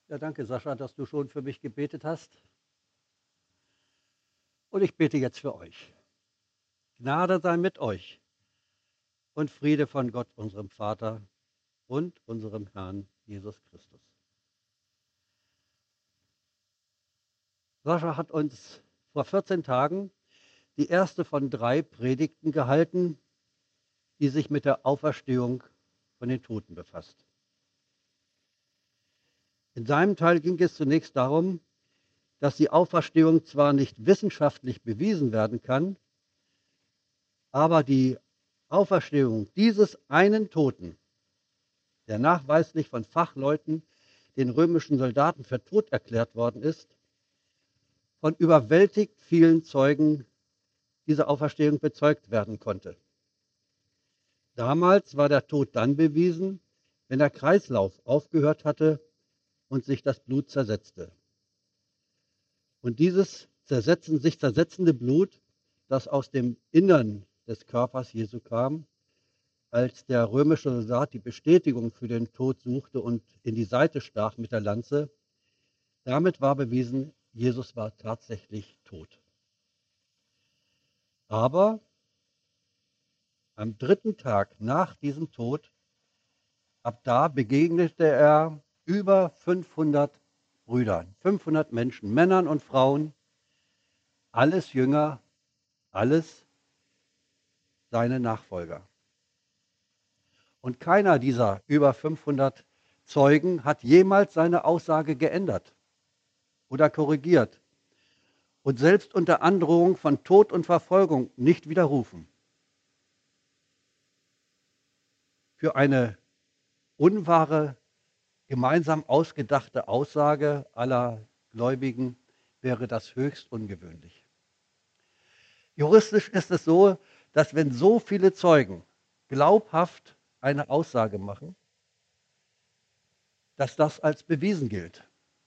Ja, danke, Sascha, dass du schon für mich gebetet hast. Und ich bete jetzt für euch. Gnade sei mit euch und Friede von Gott, unserem Vater und unserem Herrn Jesus Christus. Sascha hat uns vor 14 Tagen die erste von 3 Predigten gehalten, die sich mit der Auferstehung von den Toten befasst. In seinem Teil ging es zunächst darum, dass die Auferstehung zwar nicht wissenschaftlich bewiesen werden kann, aber die Auferstehung dieses einen Toten, der nachweislich von Fachleuten, den römischen Soldaten, für tot erklärt worden ist, von überwältigt vielen Zeugen diese Auferstehung bezeugt werden konnte. Damals war der Tod dann bewiesen, wenn der Kreislauf aufgehört hatte und sich das Blut zersetzte. Und dieses sich zersetzende Blut, das aus dem Innern des Körpers Jesu kam, als der römische Soldat die Bestätigung für den Tod suchte und in die Seite stach mit der Lanze, damit war bewiesen, Jesus war tatsächlich tot. Aber am 3. Tag nach diesem Tod, ab da begegnete er über 500 Brüdern, 500 Menschen, Männern und Frauen, alles Jünger, alles seine Nachfolger. Und keiner dieser über 500 Zeugen hat jemals seine Aussage geändert oder korrigiert und selbst unter Androhung von Tod und Verfolgung nicht widerrufen. Für eine unwahre, gemeinsam ausgedachte Aussage aller Gläubigen wäre das höchst ungewöhnlich. Juristisch ist es so, dass wenn so viele Zeugen glaubhaft eine Aussage machen, dass das als bewiesen gilt.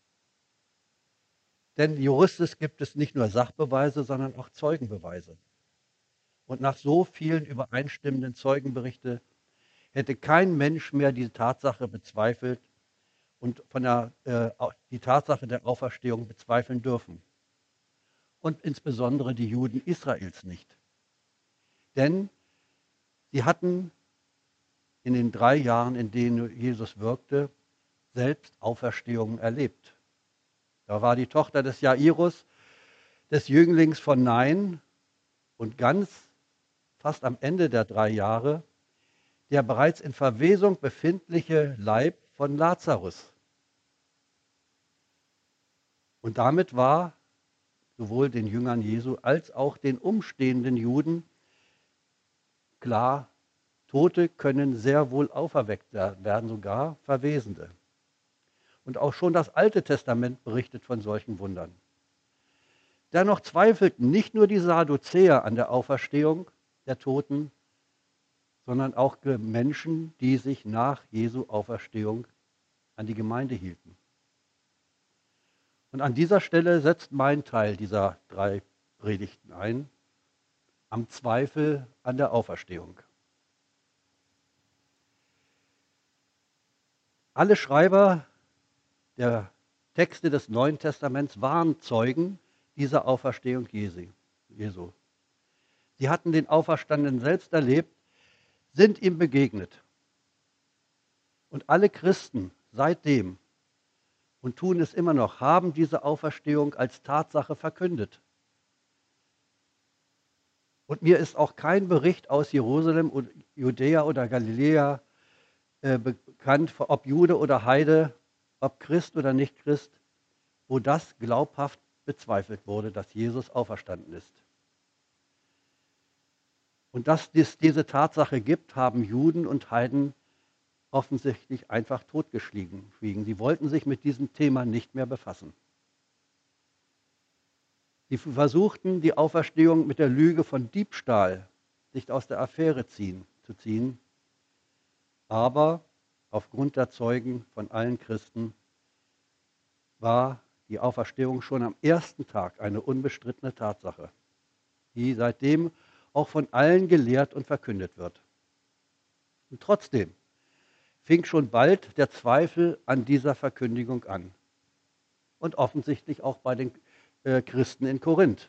Denn juristisch gibt es nicht nur Sachbeweise, sondern auch Zeugenbeweise. Und nach so vielen übereinstimmenden Zeugenberichten hätte kein Mensch mehr die Tatsache bezweifelt und die Tatsache der Auferstehung bezweifeln dürfen. Und insbesondere die Juden Israels nicht. Denn sie hatten in den 3 Jahren, in denen Jesus wirkte, selbst Auferstehungen erlebt. Da war die Tochter des Jairus, des Jünglings von Nain, und fast am Ende der 3 Jahre, der bereits in Verwesung befindliche Leib von Lazarus. Und damit war sowohl den Jüngern Jesu als auch den umstehenden Juden klar, Tote können sehr wohl auferweckt werden, sogar Verwesende. Und auch schon das Alte Testament berichtet von solchen Wundern. Dennoch zweifelten nicht nur die Sadduzäer an der Auferstehung der Toten, sondern auch Menschen, die sich nach Jesu Auferstehung an die Gemeinde hielten. Und an dieser Stelle setzt mein Teil dieser 3 Predigten ein, am Zweifel an der Auferstehung. Alle Schreiber der Texte des Neuen Testaments waren Zeugen dieser Auferstehung Jesu. Sie hatten den Auferstandenen selbst erlebt, sind ihm begegnet. Und alle Christen seitdem und tun es immer noch, haben diese Auferstehung als Tatsache verkündet. Und mir ist auch kein Bericht aus Jerusalem, Judäa oder Galiläa bekannt, ob Jude oder Heide, ob Christ oder nicht Christ, wo das glaubhaft bezweifelt wurde, dass Jesus auferstanden ist. Und dass es diese Tatsache gibt, haben Juden und Heiden offensichtlich einfach totgeschwiegen. Sie wollten sich mit diesem Thema nicht mehr befassen. Sie versuchten, die Auferstehung mit der Lüge von Diebstahl sich aus der Affäre zu ziehen. Aber aufgrund der Zeugen von allen Christen war die Auferstehung schon am ersten Tag eine unbestrittene Tatsache, die seitdem auch von allen gelehrt und verkündet wird. Und trotzdem fing schon bald der Zweifel an dieser Verkündigung an. und offensichtlich auch bei den Christen in Korinth.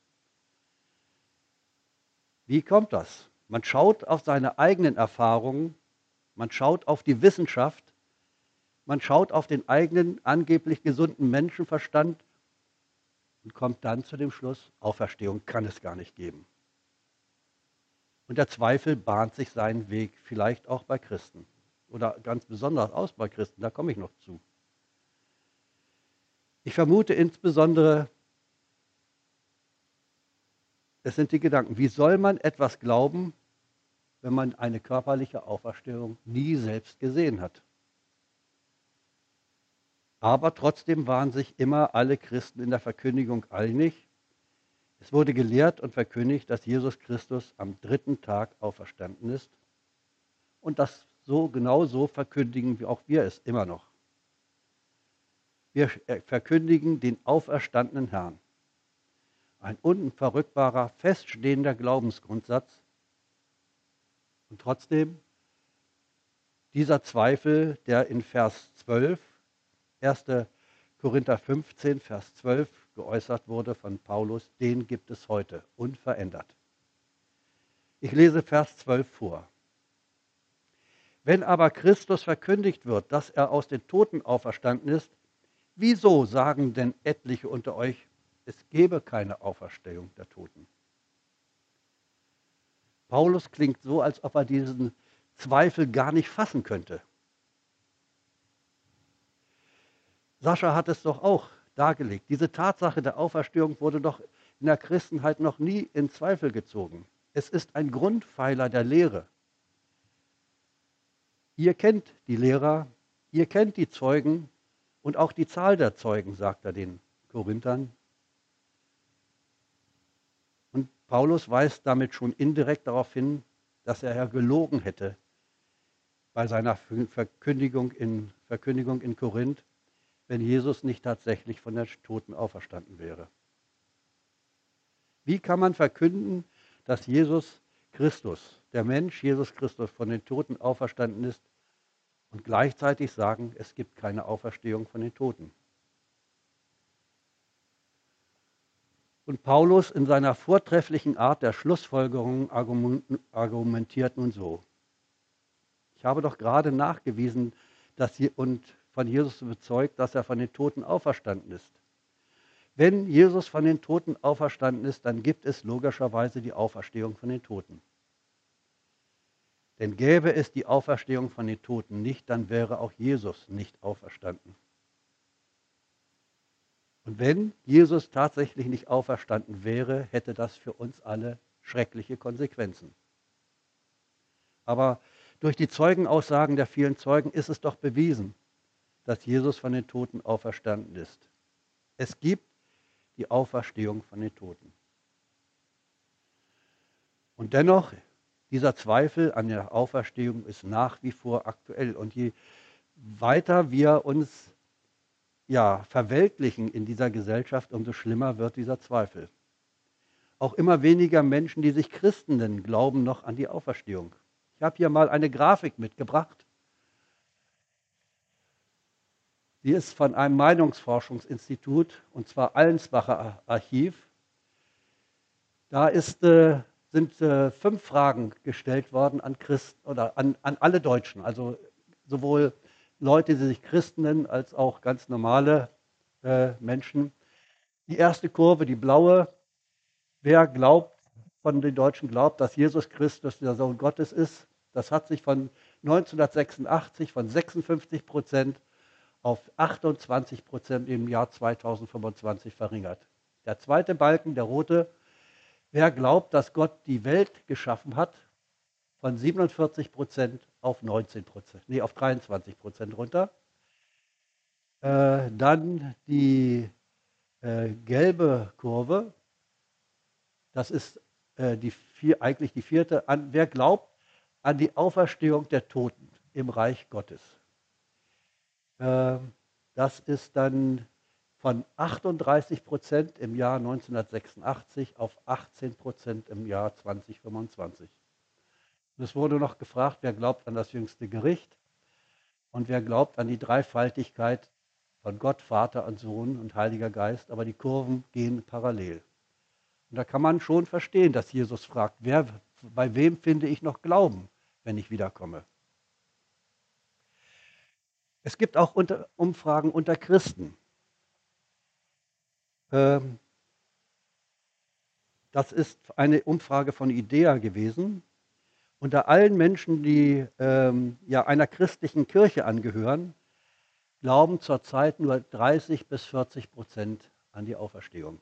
Wie kommt das? Man schaut auf seine eigenen Erfahrungen, man schaut auf die Wissenschaft, man schaut auf den eigenen angeblich gesunden Menschenverstand und kommt dann zu dem Schluss, Auferstehung kann es gar nicht geben. Und der Zweifel bahnt sich seinen Weg, vielleicht auch bei Christen. Oder ganz besonders aus bei Christen, da komme ich noch zu. Ich vermute insbesondere, es sind die Gedanken, wie soll man etwas glauben, wenn man eine körperliche Auferstehung nie selbst gesehen hat? Aber trotzdem waren sich immer alle Christen in der Verkündigung einig. Es wurde gelehrt und verkündigt, dass Jesus Christus am 3. Tag auferstanden ist. Und das genau so verkündigen auch wir es immer noch. Wir verkündigen den auferstandenen Herrn. Ein unverrückbarer, feststehender Glaubensgrundsatz. Und trotzdem dieser Zweifel, der in Vers 12, 1. Korinther 15, Vers 12 geäußert wurde von Paulus, den gibt es heute, unverändert. Ich lese Vers 12 vor. Wenn aber Christus verkündigt wird, dass er aus den Toten auferstanden ist, wieso sagen denn etliche unter euch, es gebe keine Auferstehung der Toten? Paulus klingt so, als ob er diesen Zweifel gar nicht fassen könnte. Sascha hat es doch auch dargelegt. Diese Tatsache der Auferstehung wurde doch in der Christenheit noch nie in Zweifel gezogen. Es ist ein Grundpfeiler der Lehre. Ihr kennt die Lehrer, ihr kennt die Zeugen und auch die Zahl der Zeugen, sagt er den Korinthern. Und Paulus weist damit schon indirekt darauf hin, dass er ja gelogen hätte bei seiner Verkündigung in Korinth, wenn Jesus nicht tatsächlich von den Toten auferstanden wäre. Wie kann man verkünden, dass Jesus Christus, der Mensch Jesus Christus, von den Toten auferstanden ist und gleichzeitig sagen, es gibt keine Auferstehung von den Toten? Und Paulus in seiner vortrefflichen Art der Schlussfolgerung argumentiert nun so. Ich habe doch gerade nachgewiesen, und von Jesus bezeugt, dass er von den Toten auferstanden ist. Wenn Jesus von den Toten auferstanden ist, dann gibt es logischerweise die Auferstehung von den Toten. Denn gäbe es die Auferstehung von den Toten nicht, dann wäre auch Jesus nicht auferstanden. Und wenn Jesus tatsächlich nicht auferstanden wäre, hätte das für uns alle schreckliche Konsequenzen. Aber durch die Zeugenaussagen der vielen Zeugen ist es doch bewiesen, dass Jesus von den Toten auferstanden ist. Es gibt die Auferstehung von den Toten. Und dennoch, dieser Zweifel an der Auferstehung ist nach wie vor aktuell. Und je weiter wir uns verweltlichen in dieser Gesellschaft, umso schlimmer wird dieser Zweifel. Auch immer weniger Menschen, die sich Christen nennen, glauben noch an die Auferstehung. Ich habe hier mal eine Grafik mitgebracht. Sie ist von einem Meinungsforschungsinstitut, und zwar Allensbacher Archiv. Da sind 5 Fragen gestellt worden an Christen oder an alle Deutschen, also sowohl Leute, die sich Christen nennen, als auch ganz normale Menschen. Die erste Kurve, die blaue, wer von den Deutschen glaubt, dass Jesus Christus der Sohn Gottes ist, das hat sich von 1986 von 56% auf 28% im Jahr 2025 verringert. Der zweite Balken, der rote, wer glaubt, dass Gott die Welt geschaffen hat, von 47% auf 23% runter. Dann die gelbe Kurve, das ist eigentlich die vierte. Wer glaubt an die Auferstehung der Toten im Reich Gottes? Das ist dann von 38% im Jahr 1986 auf 18% im Jahr 2025. Es wurde noch gefragt, wer glaubt an das jüngste Gericht und wer glaubt an die Dreifaltigkeit von Gott, Vater und Sohn und Heiliger Geist, aber die Kurven gehen parallel. Und da kann man schon verstehen, dass Jesus fragt, bei wem finde ich noch Glauben, wenn ich wiederkomme? Es gibt auch Umfragen unter Christen. Ähm, Das ist eine Umfrage von IDEA gewesen. Unter allen Menschen, die ja einer christlichen Kirche angehören, glauben zurzeit nur 30-40% an die Auferstehung.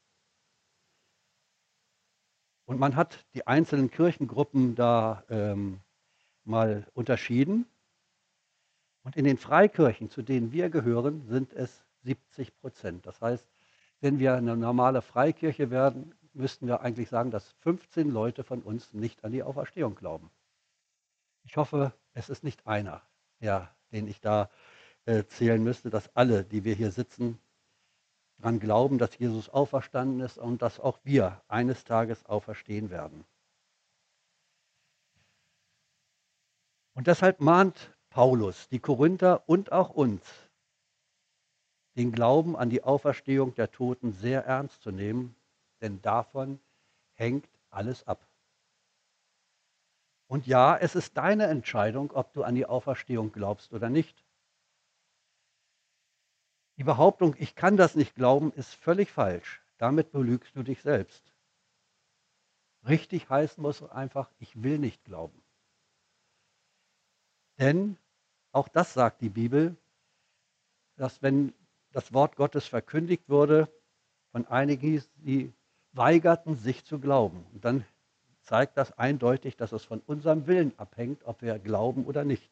Und man hat die einzelnen Kirchengruppen da mal unterschieden. Und in den Freikirchen, zu denen wir gehören, sind es 70%. Das heißt, wenn wir eine normale Freikirche werden, müssten wir eigentlich sagen, dass 15 Leute von uns nicht an die Auferstehung glauben. Ich hoffe, es ist nicht einer, ja, den ich da zählen müsste, dass alle, die wir hier sitzen, daran glauben, dass Jesus auferstanden ist und dass auch wir eines Tages auferstehen werden. Und deshalb mahnt Paulus die Korinther und auch uns, den Glauben an die Auferstehung der Toten sehr ernst zu nehmen, denn davon hängt alles ab. Und ja, es ist deine Entscheidung, ob du an die Auferstehung glaubst oder nicht. Die Behauptung, ich kann das nicht glauben, ist völlig falsch. Damit belügst du dich selbst. Richtig heißen muss einfach, ich will nicht glauben. Denn, auch das sagt die Bibel, dass wenn das Wort Gottes verkündigt wurde, von einigen, die weigerten, sich zu glauben. Und dann zeigt das eindeutig, dass es von unserem Willen abhängt, ob wir glauben oder nicht.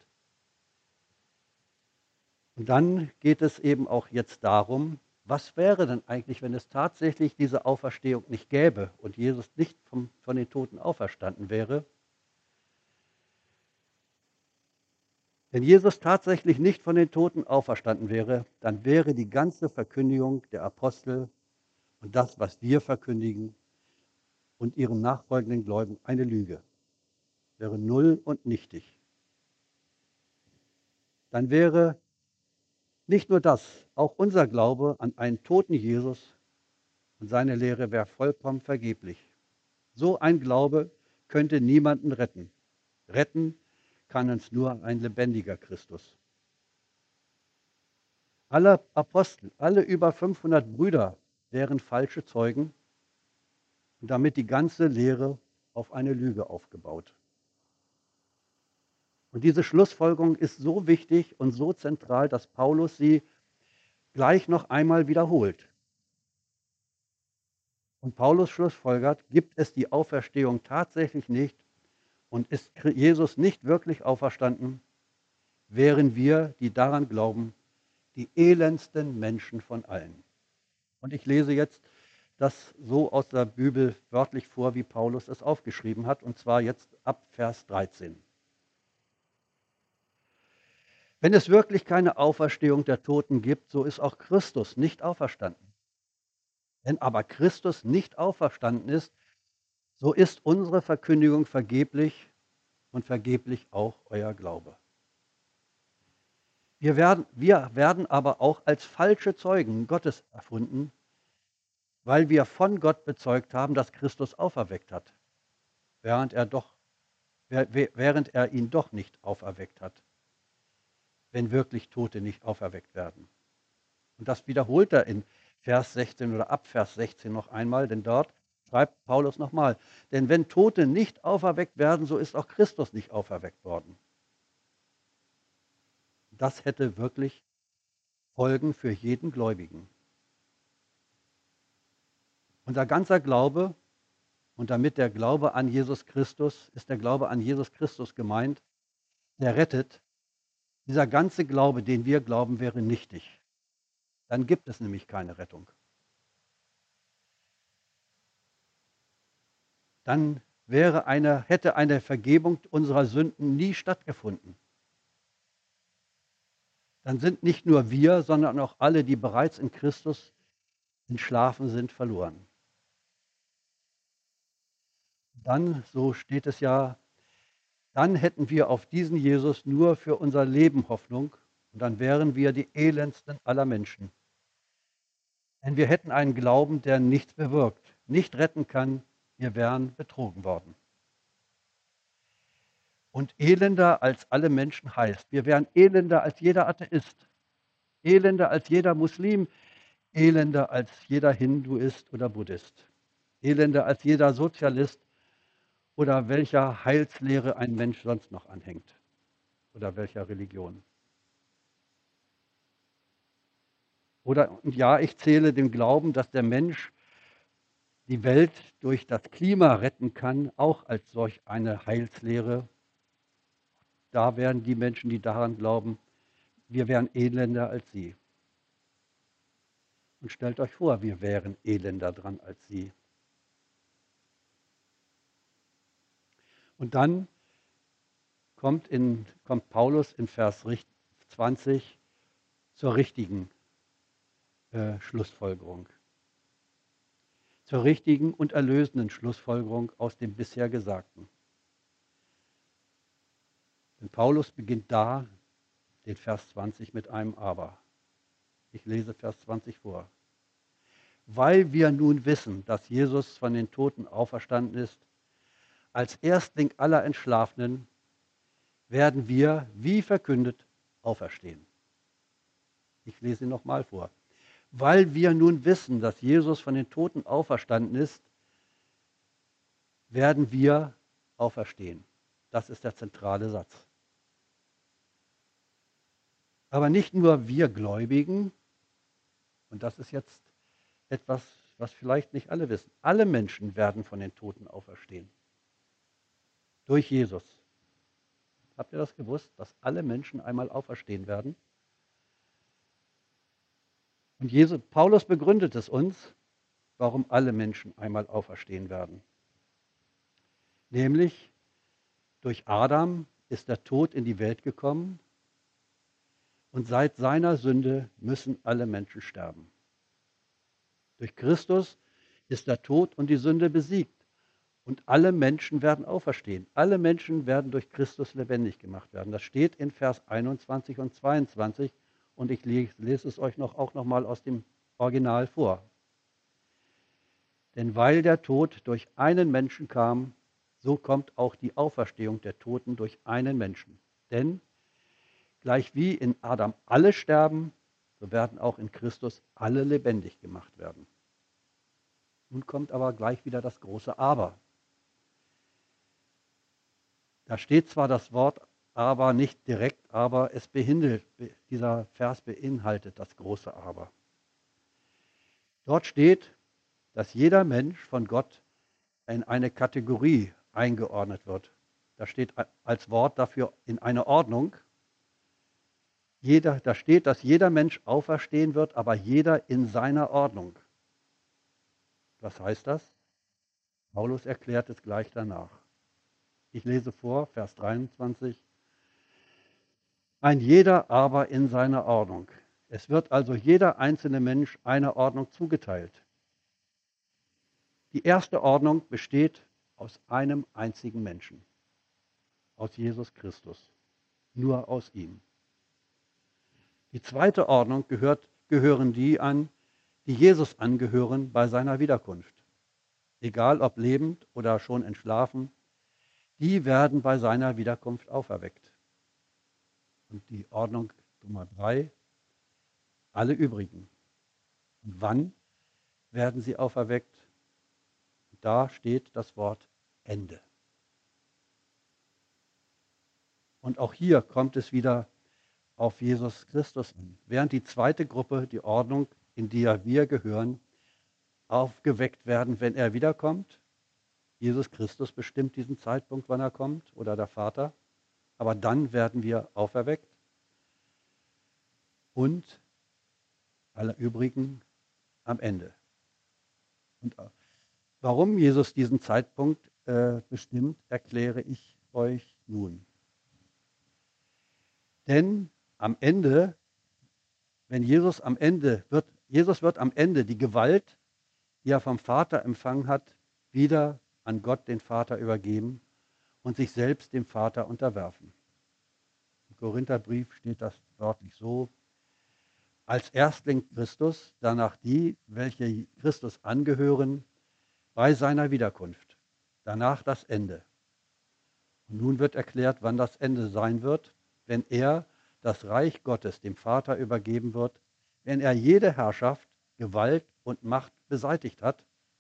Und dann geht es eben auch jetzt darum, was wäre denn eigentlich, wenn es tatsächlich diese Auferstehung nicht gäbe und Jesus nicht von den Toten auferstanden wäre? Wenn Jesus tatsächlich nicht von den Toten auferstanden wäre, dann wäre die ganze Verkündigung der Apostel und das, was wir verkündigen und ihren nachfolgenden Gläubigen, eine Lüge. Wäre null und nichtig. Dann wäre nicht nur das, auch unser Glaube an einen toten Jesus und seine Lehre wäre vollkommen vergeblich. So ein Glaube könnte niemanden retten. Retten kann uns nur ein lebendiger Christus. Alle Apostel, alle über 500 Brüder wären falsche Zeugen und damit die ganze Lehre auf eine Lüge aufgebaut. Und diese Schlussfolgerung ist so wichtig und so zentral, dass Paulus sie gleich noch einmal wiederholt. Und Paulus schlussfolgert, gibt es die Auferstehung tatsächlich nicht und ist Jesus nicht wirklich auferstanden, wären wir, die daran glauben, die elendsten Menschen von allen. Und ich lese jetzt das so aus der Bibel wörtlich vor, wie Paulus es aufgeschrieben hat, und zwar jetzt ab Vers 13. Wenn es wirklich keine Auferstehung der Toten gibt, so ist auch Christus nicht auferstanden. Wenn aber Christus nicht auferstanden ist, so ist unsere Verkündigung vergeblich und vergeblich auch euer Glaube. Wir werden aber auch als falsche Zeugen Gottes erfunden, weil wir von Gott bezeugt haben, dass Christus auferweckt hat, während er ihn doch nicht auferweckt hat, wenn wirklich Tote nicht auferweckt werden. Und das wiederholt er in Vers 16 oder ab Vers 16 noch einmal, denn dort schreibt Paulus nochmal, denn wenn Tote nicht auferweckt werden, so ist auch Christus nicht auferweckt worden. Das hätte wirklich Folgen für jeden Gläubigen. Unser ganzer Glaube, und damit der Glaube an Jesus Christus, ist der Glaube an Jesus Christus gemeint, der rettet. Dieser ganze Glaube, den wir glauben, wäre nichtig. Dann gibt es nämlich keine Rettung. Dann hätte eine Vergebung unserer Sünden nie stattgefunden. Dann sind nicht nur wir, sondern auch alle, die bereits in Christus entschlafen sind, verloren. Dann, so steht es ja, dann hätten wir auf diesen Jesus nur für unser Leben Hoffnung Und dann wären wir die elendsten aller Menschen. Denn wir hätten einen Glauben, der nichts bewirkt, nicht retten kann. Wir wären betrogen worden. Und elender als alle Menschen heißt, wir wären elender als jeder Atheist, elender als jeder Muslim, elender als jeder Hinduist oder Buddhist, elender als jeder Sozialist oder welcher Heilslehre ein Mensch sonst noch anhängt oder welcher Religion. Und ja, ich zähle den Glauben, dass der Mensch die Welt durch das Klima retten kann, auch als solch eine Heilslehre. Da wären die Menschen, die daran glauben, wir wären elender als sie. Und stellt euch vor, wir wären elender dran als sie. Und dann kommt Paulus in Vers 20 zur richtigen Schlussfolgerung. Zur richtigen und erlösenden Schlussfolgerung aus dem bisher Gesagten. Denn Paulus beginnt da den Vers 20 mit einem Aber. Ich lese Vers 20 vor. Weil wir nun wissen, dass Jesus von den Toten auferstanden ist, als Erstling aller Entschlafenen, werden wir, wie verkündet, auferstehen. Ich lese ihn nochmal vor. Weil wir nun wissen, dass Jesus von den Toten auferstanden ist, werden wir auferstehen. Das ist der zentrale Satz. Aber nicht nur wir Gläubigen, und das ist jetzt etwas, was vielleicht nicht alle wissen. Alle Menschen werden von den Toten auferstehen. Durch Jesus. Habt ihr das gewusst, dass alle Menschen einmal auferstehen werden? Und Paulus begründet es uns, warum alle Menschen einmal auferstehen werden. Nämlich, durch Adam ist der Tod in die Welt gekommen und seit seiner Sünde müssen alle Menschen sterben. Durch Christus ist der Tod und die Sünde besiegt und alle Menschen werden auferstehen. Alle Menschen werden durch Christus lebendig gemacht werden. Das steht in Vers 21 und 22 und ich lese es euch auch noch mal aus dem Original vor. Denn weil der Tod durch einen Menschen kam, so kommt auch die Auferstehung der Toten durch einen Menschen. Denn gleich wie in Adam alle sterben, so werden auch in Christus alle lebendig gemacht werden. Nun kommt aber gleich wieder das große Aber. Da steht zwar das Wort aber nicht direkt, aber dieser Vers beinhaltet das große Aber. Dort steht, dass jeder Mensch von Gott in eine Kategorie eingeordnet wird. Da steht als Wort dafür in eine Ordnung. Da steht, dass jeder Mensch auferstehen wird, aber jeder in seiner Ordnung. Was heißt das? Paulus erklärt es gleich danach. Ich lese vor, Vers 23. Ein jeder aber in seiner Ordnung. Es wird also jeder einzelne Mensch einer Ordnung zugeteilt. Die erste Ordnung besteht aus einem einzigen Menschen, aus Jesus Christus, nur aus ihm. Die zweite Ordnung gehören die an, die Jesus angehören bei seiner Wiederkunft. Egal ob lebend oder schon entschlafen, die werden bei seiner Wiederkunft auferweckt. Und die Ordnung Nummer 3, alle übrigen. Und wann werden sie auferweckt? Da steht das Wort Ende. Und auch hier kommt es wieder auf Jesus Christus an. Während die zweite Gruppe, die Ordnung, in die wir gehören, aufgeweckt werden, wenn er wiederkommt. Jesus Christus bestimmt diesen Zeitpunkt, wann er kommt, oder der Vater. Aber dann werden wir auferweckt. Und alle übrigen am Ende. Und warum Jesus diesen Zeitpunkt bestimmt, erkläre ich euch nun. Denn am Ende, Jesus wird am Ende die Gewalt, die er vom Vater empfangen hat, wieder an Gott, den Vater, übergeben und sich selbst dem Vater unterwerfen. Im Korintherbrief steht das wörtlich so: Als Erstling Christus, danach die, welche Christus angehören, bei seiner Wiederkunft. Danach das Ende. Und nun wird erklärt, wann das Ende sein wird, wenn er das Reich Gottes dem Vater übergeben wird, wenn er jede Herrschaft, Gewalt und Macht beseitigt hat.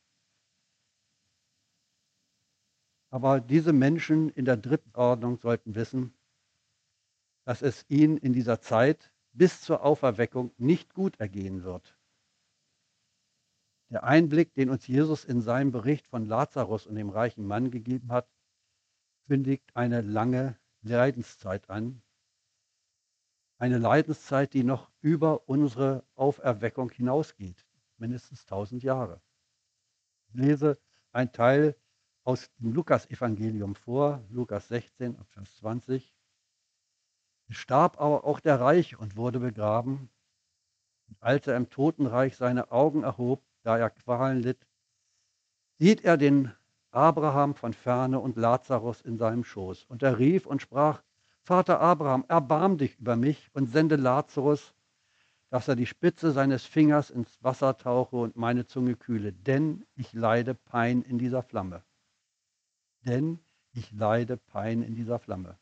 Aber diese Menschen in der dritten Ordnung sollten wissen, dass es ihnen in dieser Zeit bis zur Auferweckung nicht gut ergehen wird. Der Einblick, den uns Jesus in seinem Bericht von Lazarus und dem reichen Mann gegeben hat, kündigt eine lange Leidenszeit an. Eine Leidenszeit, die noch über unsere Auferweckung hinausgeht, mindestens 1000 Jahre. Ich lese einen Teil aus dem Lukas-Evangelium vor, Lukas 16, Vers 20. Es starb aber auch der Reiche und wurde begraben. Und als er im Totenreich seine Augen erhob, da er Qualen litt, sieht er den Abraham von ferne und Lazarus in seinem Schoß. Und er rief und sprach: Vater Abraham, erbarm dich über mich und sende Lazarus, dass er die Spitze seines Fingers ins Wasser tauche und meine Zunge kühle, denn ich leide Pein in dieser Flamme. Denn ich leide Pein in dieser Flamme.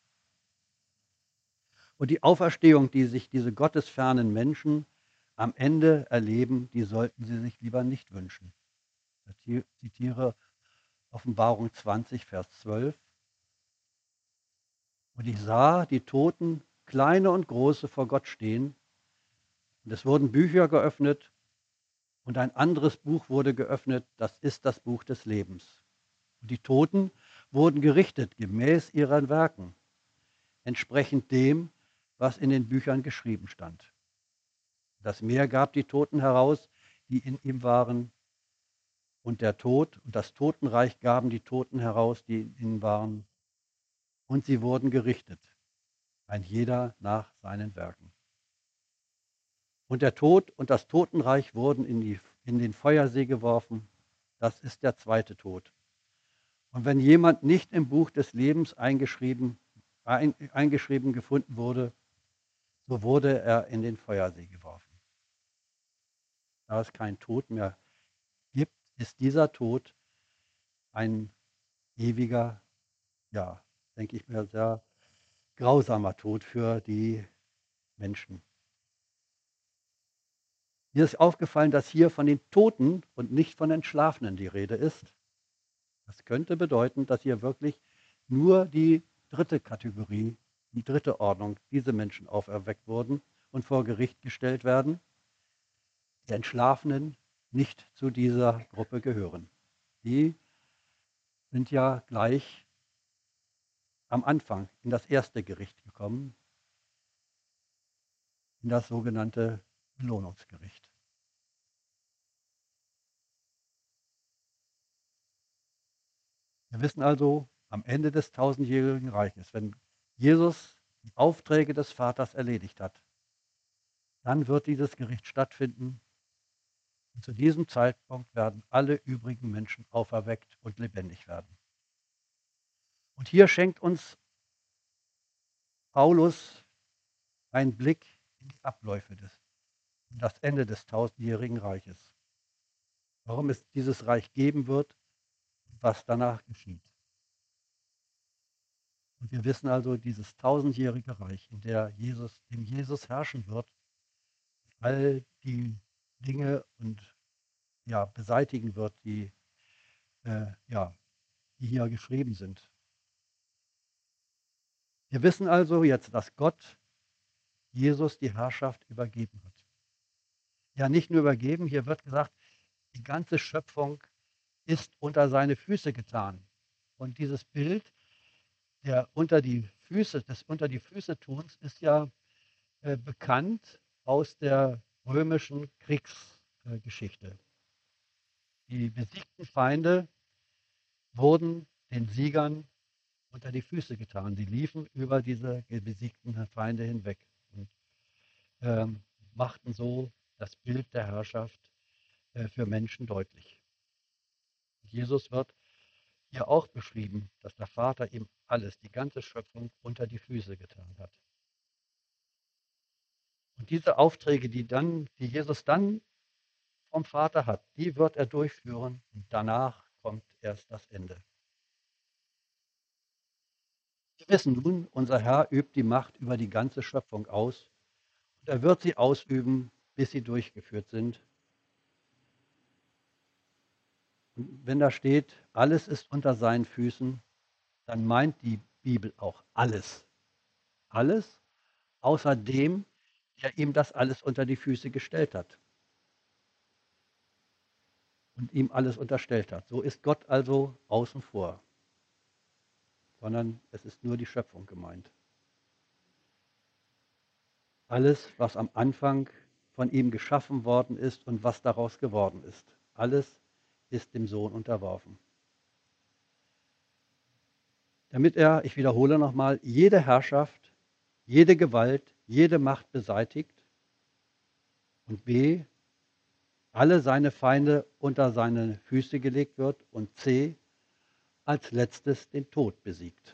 Und die Auferstehung, die sich diese gottesfernen Menschen am Ende erleben, die sollten sie sich lieber nicht wünschen. Ich zitiere Offenbarung 20, Vers 12. Und ich sah die Toten, kleine und große, vor Gott stehen. Und es wurden Bücher geöffnet und ein anderes Buch wurde geöffnet, das ist das Buch des Lebens. Und die Toten wurden gerichtet gemäß ihren Werken, entsprechend dem, was in den Büchern geschrieben stand. Das Meer gab die Toten heraus, die in ihm waren. Und der Tod und das Totenreich gaben die Toten heraus, die in ihnen waren. Und sie wurden gerichtet, ein jeder nach seinen Werken. Und der Tod und das Totenreich wurden in den Feuersee geworfen. Das ist der zweite Tod. Und wenn jemand nicht im Buch des Lebens eingeschrieben gefunden wurde, so wurde er in den Feuersee geworfen. Da es keinen Tod mehr gibt, ist dieser Tod ein ewiger, ja, denke ich mir, sehr grausamer Tod für die Menschen. Mir ist aufgefallen, dass hier von den Toten und nicht von den Schlafenden die Rede ist. Das könnte bedeuten, dass hier wirklich nur die dritte Kategorie, die dritte Ordnung, diese Menschen auferweckt wurden und vor Gericht gestellt werden. Die Entschlafenen nicht zu dieser Gruppe gehören. Die sind ja gleich am Anfang in das erste Gericht gekommen, in das sogenannte Belohnungsgericht. Wir wissen also, am Ende des tausendjährigen Reiches, wenn Jesus die Aufträge des Vaters erledigt hat, dann wird dieses Gericht stattfinden. Und zu diesem Zeitpunkt werden alle übrigen Menschen auferweckt und lebendig werden. Und hier schenkt uns Paulus einen Blick in die Abläufe in das Ende des tausendjährigen Reiches. Warum es dieses Reich geben wird und was danach geschieht. Und wir wissen also, dieses tausendjährige Reich, in dem Jesus herrschen wird, all die Dinge und ja, beseitigen wird, die hier geschrieben sind. Wir wissen also jetzt, dass Gott Jesus die Herrschaft übergeben hat. Ja, nicht nur übergeben, hier wird gesagt, die ganze Schöpfung ist unter seine Füße getan. Und dieses Bild des unter die Füße tuns ist ja bekannt aus der römischen Kriegsgeschichte. Die besiegten Feinde wurden den Siegern unter die Füße getan. Sie liefen über diese besiegten Feinde hinweg und machten so das Bild der Herrschaft für Menschen deutlich. Jesus wird hier auch beschrieben, dass der Vater ihm alles, die ganze Schöpfung unter die Füße getan hat. Und diese Aufträge, die Jesus dann vom Vater hat, die wird er durchführen und danach kommt erst das Ende. Wir wissen nun, unser Herr übt die Macht über die ganze Schöpfung aus und er wird sie ausüben, bis sie durchgeführt sind. Und wenn da steht, alles ist unter seinen Füßen, dann meint die Bibel auch alles. Alles außer dem, der ihm das alles unter die Füße gestellt hat und ihm alles unterstellt hat. So ist Gott also außen vor, sondern es ist nur die Schöpfung gemeint. Alles, was am Anfang von ihm geschaffen worden ist und was daraus geworden ist, alles ist dem Sohn unterworfen. Damit er, ich wiederhole nochmal, jede Herrschaft, jede Gewalt, jede Macht beseitigt und b, alle seine Feinde unter seine Füße gelegt wird und c, als letztes den Tod besiegt.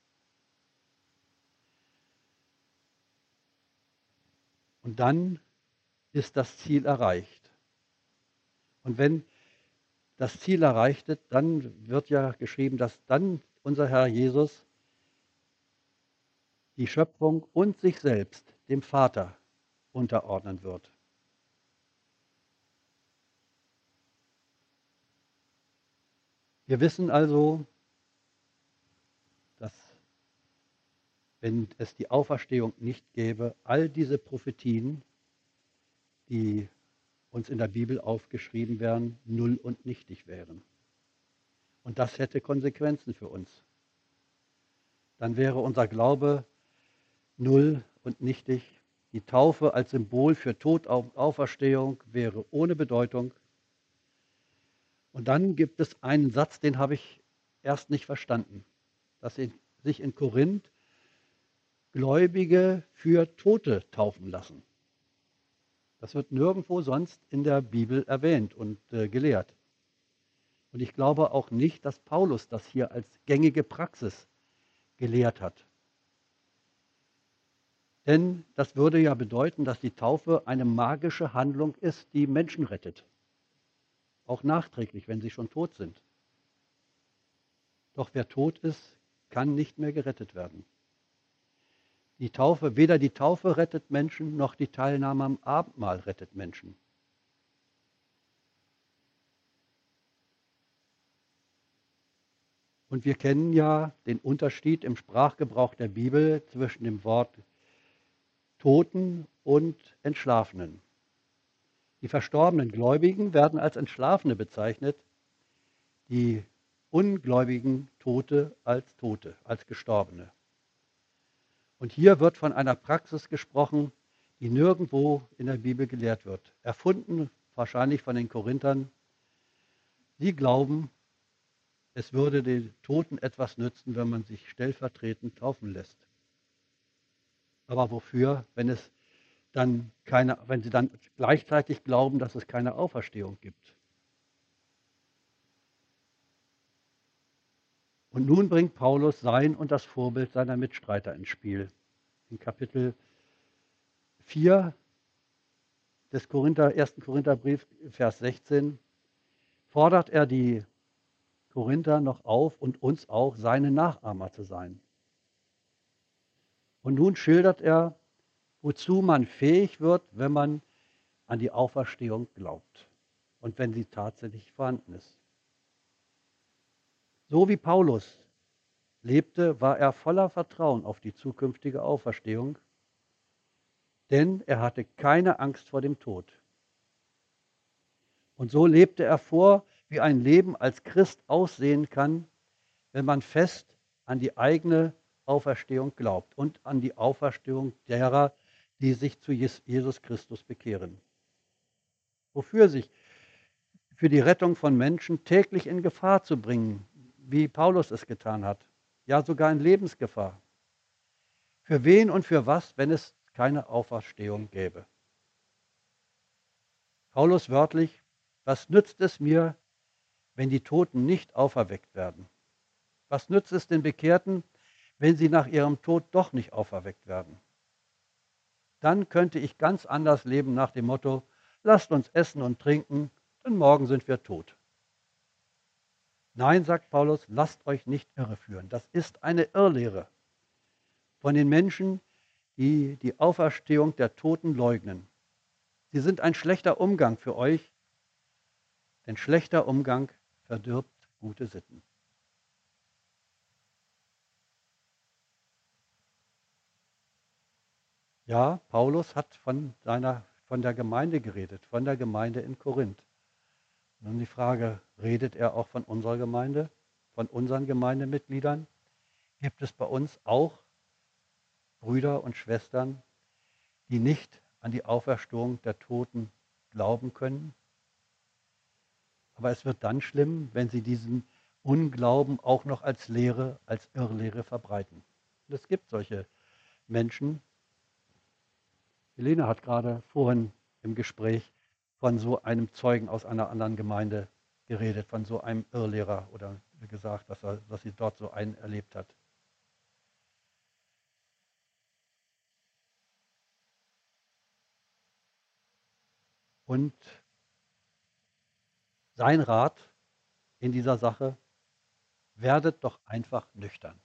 Und dann ist das Ziel erreicht. Und wenn das Ziel erreicht ist, dann wird ja geschrieben, dass dann unser Herr Jesus die Schöpfung und sich selbst dem Vater unterordnen wird. Wir wissen also, dass wenn es die Auferstehung nicht gäbe, all diese Prophetien, die uns in der Bibel aufgeschrieben werden, null und nichtig wären. Und das hätte Konsequenzen für uns. Dann wäre unser Glaube null und nichtig. Die Taufe als Symbol für Tod und Auferstehung wäre ohne Bedeutung. Und dann gibt es einen Satz, den habe ich erst nicht verstanden, dass sich in Korinth Gläubige für Tote taufen lassen. Das wird nirgendwo sonst in der Bibel erwähnt und gelehrt. Und ich glaube auch nicht, dass Paulus das hier als gängige Praxis gelehrt hat. Denn das würde ja bedeuten, dass die Taufe eine magische Handlung ist, die Menschen rettet. Auch nachträglich, wenn sie schon tot sind. Doch wer tot ist, kann nicht mehr gerettet werden. Weder die Taufe rettet Menschen, noch die Teilnahme am Abendmahl rettet Menschen. Und wir kennen ja den Unterschied im Sprachgebrauch der Bibel zwischen dem Wort Toten und Entschlafenen. Die verstorbenen Gläubigen werden als Entschlafene bezeichnet, die ungläubigen Tote, als Gestorbene. Und hier wird von einer Praxis gesprochen, die nirgendwo in der Bibel gelehrt wird. Erfunden wahrscheinlich von den Korinthern. Sie glauben, es würde den Toten etwas nützen, wenn man sich stellvertretend taufen lässt. Aber wofür, wenn sie dann gleichzeitig glauben, dass es keine Auferstehung gibt? Und nun bringt Paulus sein und das Vorbild seiner Mitstreiter ins Spiel. In Kapitel 4 des 1. Korintherbrief, Vers 16, fordert er die Korinther noch auf und uns auch, seine Nachahmer zu sein. Und nun schildert er, wozu man fähig wird, wenn man an die Auferstehung glaubt und wenn sie tatsächlich vorhanden ist. So wie Paulus lebte, war er voller Vertrauen auf die zukünftige Auferstehung, denn er hatte keine Angst vor dem Tod. Und so lebte er vor, wie ein Leben als Christ aussehen kann, wenn man fest an die eigene Auferstehung glaubt und an die Auferstehung derer, die sich zu Jesus Christus bekehren. Wofür sich für die Rettung von Menschen täglich in Gefahr zu bringen, wie Paulus es getan hat, ja sogar in Lebensgefahr. Für wen und für was, wenn es keine Auferstehung gäbe? Paulus wörtlich, was nützt es mir, wenn die Toten nicht auferweckt werden? Was nützt es den Bekehrten, wenn sie nach ihrem Tod doch nicht auferweckt werden? Dann könnte ich ganz anders leben nach dem Motto, lasst uns essen und trinken, denn morgen sind wir tot. Nein, sagt Paulus, lasst euch nicht irreführen. Das ist eine Irrlehre von den Menschen, die die Auferstehung der Toten leugnen. Sie sind ein schlechter Umgang für euch, denn schlechter Umgang verdirbt gute Sitten. Ja, Paulus hat von der Gemeinde geredet, von der Gemeinde in Korinth. Nun die Frage, redet er auch von unserer Gemeinde, von unseren Gemeindemitgliedern? Gibt es bei uns auch Brüder und Schwestern, die nicht an die Auferstehung der Toten glauben können? Aber es wird dann schlimm, wenn sie diesen Unglauben auch noch als Lehre, als Irrlehre verbreiten. Und es gibt solche Menschen. Helene hat gerade vorhin im Gespräch von so einem Zeugen aus einer anderen Gemeinde geredet, von so einem Irrlehrer oder gesagt, dass sie dort so einen erlebt hat. Und sein Rat in dieser Sache, werdet doch einfach nüchtern.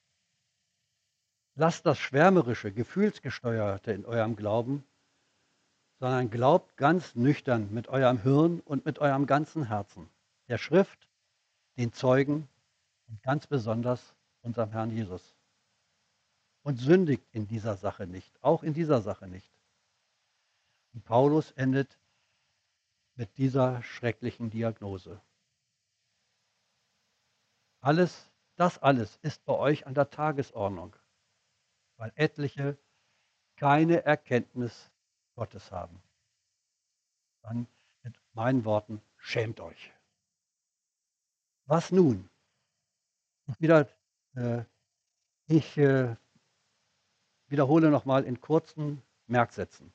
Lasst das Schwärmerische, Gefühlsgesteuerte in eurem Glauben, sondern glaubt ganz nüchtern mit eurem Hirn und mit eurem ganzen Herzen. Der Schrift, den Zeugen und ganz besonders unserem Herrn Jesus. Und sündigt in dieser Sache nicht, auch in dieser Sache nicht. Und Paulus endet mit dieser schrecklichen Diagnose. Das alles ist bei euch an der Tagesordnung, weil etliche keine Erkenntnis Gottes haben. Dann mit meinen Worten, schämt euch. Was nun? Wieder, äh, ich wiederhole nochmal in kurzen Merksätzen.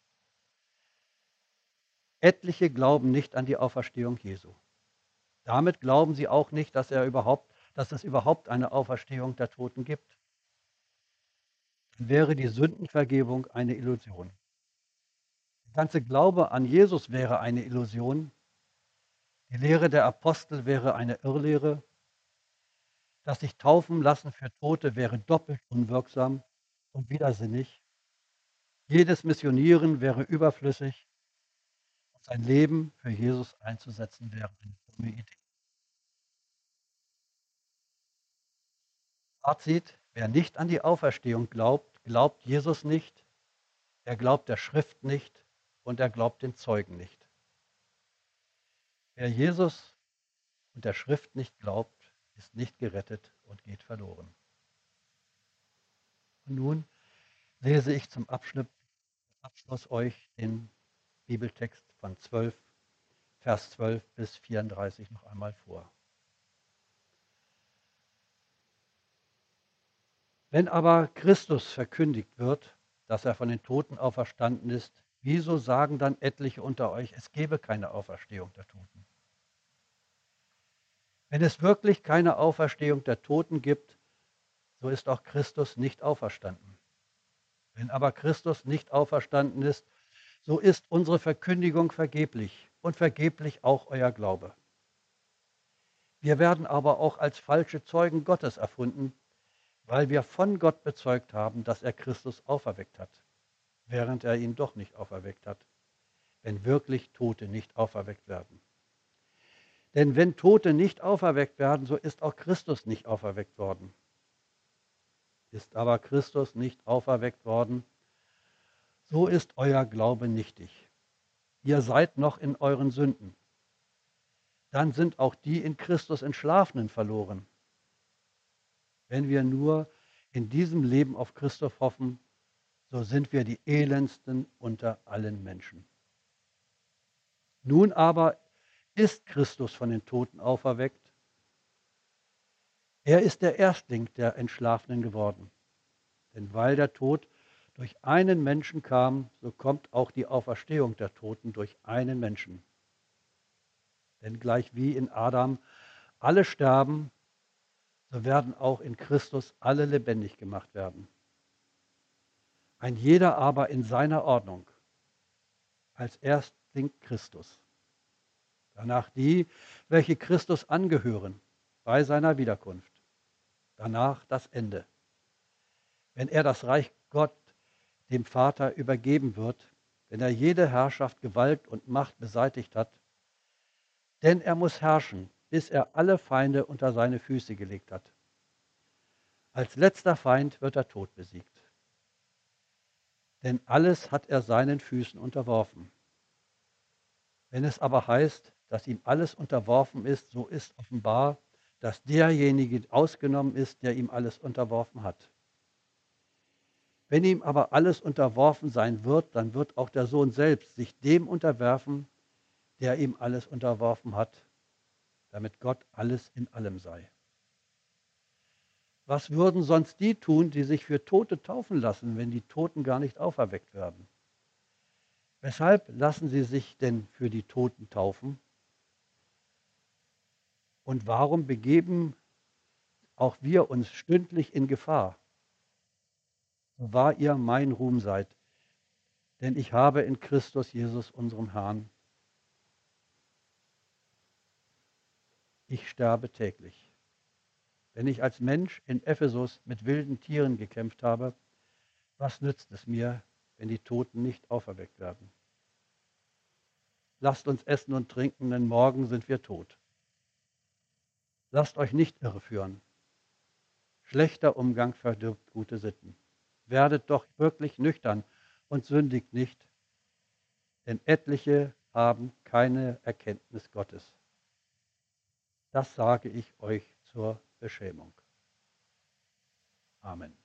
Etliche glauben nicht an die Auferstehung Jesu. Damit glauben sie auch nicht, dass es überhaupt eine Auferstehung der Toten gibt. Dann wäre die Sündenvergebung eine Illusion. Der ganze Glaube an Jesus wäre eine Illusion. Die Lehre der Apostel wäre eine Irrlehre. Das sich taufen lassen für Tote wäre doppelt unwirksam und widersinnig. Jedes Missionieren wäre überflüssig und sein Leben für Jesus einzusetzen wäre eine dumme Idee. Fazit, wer nicht an die Auferstehung glaubt, glaubt Jesus nicht, er glaubt der Schrift nicht und er glaubt den Zeugen nicht. Wer Jesus und der Schrift nicht glaubt, ist nicht gerettet und geht verloren. Und nun lese ich zum Abschluss euch den Bibeltext von Vers 12 bis 34 noch einmal vor. Wenn aber Christus verkündigt wird, dass er von den Toten auferstanden ist, wieso sagen dann etliche unter euch, es gebe keine Auferstehung der Toten? Wenn es wirklich keine Auferstehung der Toten gibt, so ist auch Christus nicht auferstanden. Wenn aber Christus nicht auferstanden ist, so ist unsere Verkündigung vergeblich und vergeblich auch euer Glaube. Wir werden aber auch als falsche Zeugen Gottes erfunden, weil wir von Gott bezeugt haben, dass er Christus auferweckt hat, während er ihn doch nicht auferweckt hat, wenn wirklich Tote nicht auferweckt werden. Denn wenn Tote nicht auferweckt werden, so ist auch Christus nicht auferweckt worden. Ist aber Christus nicht auferweckt worden, so ist euer Glaube nichtig. Ihr seid noch in euren Sünden. Dann sind auch die in Christus Entschlafenen verloren. Wenn wir nur in diesem Leben auf Christus hoffen, so sind wir die elendsten unter allen Menschen. Nun aber ist Christus von den Toten auferweckt. Er ist der Erstling der Entschlafenen geworden. Denn weil der Tod durch einen Menschen kam, so kommt auch die Auferstehung der Toten durch einen Menschen. Denn gleich wie in Adam alle sterben, so werden auch in Christus alle lebendig gemacht werden. Ein jeder aber in seiner Ordnung. Als Erstling Christus. Danach die, welche Christus angehören, bei seiner Wiederkunft. Danach das Ende. Wenn er das Reich Gott dem Vater übergeben wird, wenn er jede Herrschaft, Gewalt und Macht beseitigt hat. Denn er muss herrschen, bis er alle Feinde unter seine Füße gelegt hat. Als letzter Feind wird der Tod besiegt. Denn alles hat er seinen Füßen unterworfen. Wenn es aber heißt, dass ihm alles unterworfen ist, so ist offenbar, dass derjenige ausgenommen ist, der ihm alles unterworfen hat. Wenn ihm aber alles unterworfen sein wird, dann wird auch der Sohn selbst sich dem unterwerfen, der ihm alles unterworfen hat, damit Gott alles in allem sei. Was würden sonst die tun, die sich für Tote taufen lassen, wenn die Toten gar nicht auferweckt werden? Weshalb lassen sie sich denn für die Toten taufen? Und warum begeben auch wir uns stündlich in Gefahr? So wahr ihr mein Ruhm seid, denn ich habe in Christus Jesus, unserem Herrn, ich sterbe täglich. Wenn ich als Mensch in Ephesus mit wilden Tieren gekämpft habe, was nützt es mir, wenn die Toten nicht auferweckt werden? Lasst uns essen und trinken, denn morgen sind wir tot. Lasst euch nicht irreführen. Schlechter Umgang verdirbt gute Sitten. Werdet doch wirklich nüchtern und sündigt nicht, denn etliche haben keine Erkenntnis Gottes. Das sage ich euch zur Beschämung. Amen.